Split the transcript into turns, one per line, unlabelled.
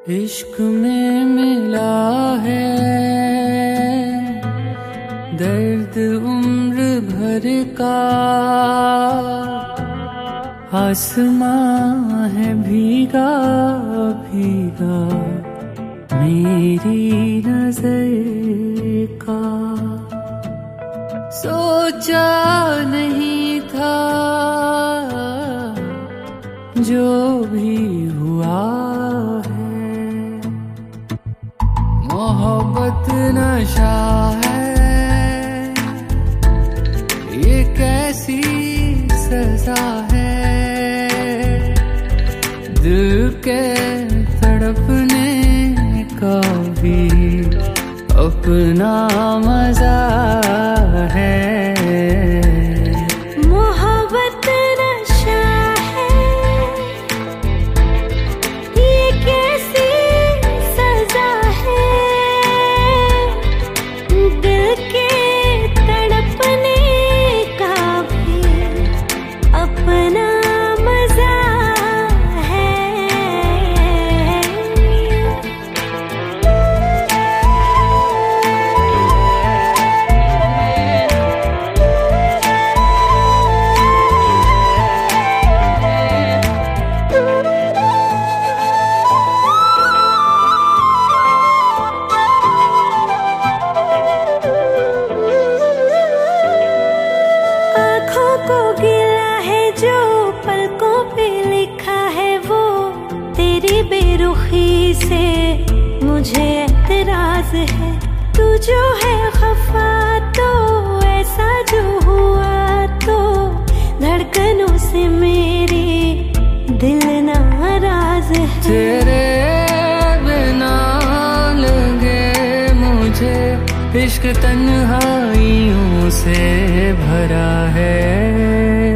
इश्क में मिला है दर्द उम्र भर का, आसमां है भीगा भीगा मेरी नजर का। सोचा नहीं था जो भी हुआ है, मोहब्बत नशा है, ये कैसी सजा है, दिल के तड़पने का भी अपना मजा है।
मोहब्बत नशा है, ये कैसी सजा है, दिल के तड़पने का भी अपना मजा है। को गिला है जो पलकों पे लिखा है, वो तेरी बेरुखी से मुझे एतराज है। तू जो है खफा तो ऐसा जो हुआ तो धड़कनों से मेरी दिल नाराज है।
तेरे बिना लगे मुझे इश्क तन्हाइयों से भरा है।